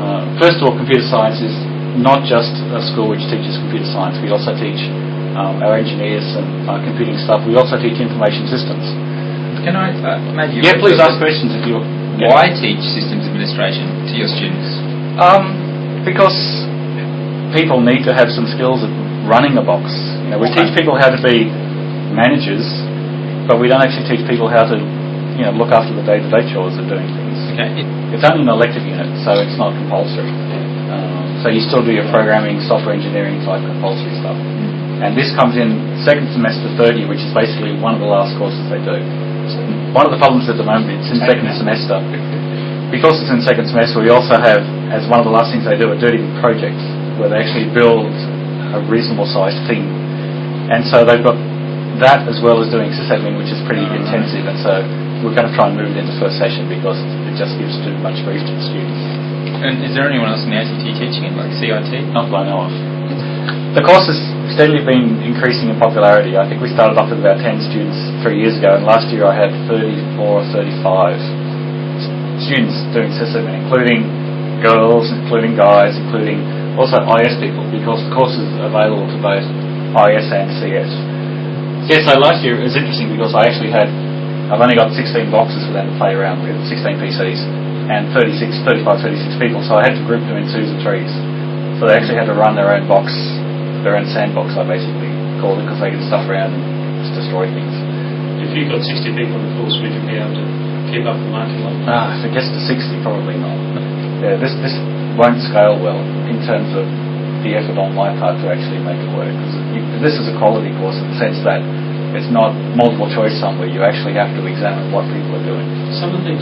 First of all, computer science is not just a school which teaches computer science. We also teach our engineers and computing stuff. We also teach information systems. Can I maybe... Yeah, please ask questions if you're... Why teach systems administration to your students? Because people need to have some skills at running a box. We teach people how to be managers, but we don't actually teach people how to look after the day-to-day chores of doing things. Okay. It's only an elective unit, so it's not compulsory. So you still do your programming, software engineering type compulsory stuff. And this comes in second semester, third year, which is basically one of the last courses they do. One of the problems at the moment, it's in second semester. Because it's in second semester, we also have, as one of the last things they do, a dirty project where they actually build a reasonable sized thing. And so they've got that as well as doing sysadmin, which is pretty intensive. And so we're going to try and move it into first session because it just gives too much grief to the students. And is there anyone else in the ACT teaching it, like CIT? Not that I know of. The course has steadily been increasing in popularity. I think we started off with about 10 students 3 years ago, and last year I had 34 or 35 students doing sysadmin, including girls, including guys, including also IS people, because the course is available to both IS and CS. Yeah, so last year it was interesting because I've only got 16 boxes for them to play around with, 16 PCs, and 36 people, so I had to group them in twos and threes. So they actually had to run their own box, their own sandbox, I basically called it, because they could stuff around and just destroy things. If you've got 60 people on the course, would you be able to keep up the market level? If it gets to 60, probably not. Yeah, this won't scale well in terms of the effort on my part to actually make it work. This is a quality course in the sense that it's not multiple choice somewhere. You actually have to examine what people are doing. Some of the things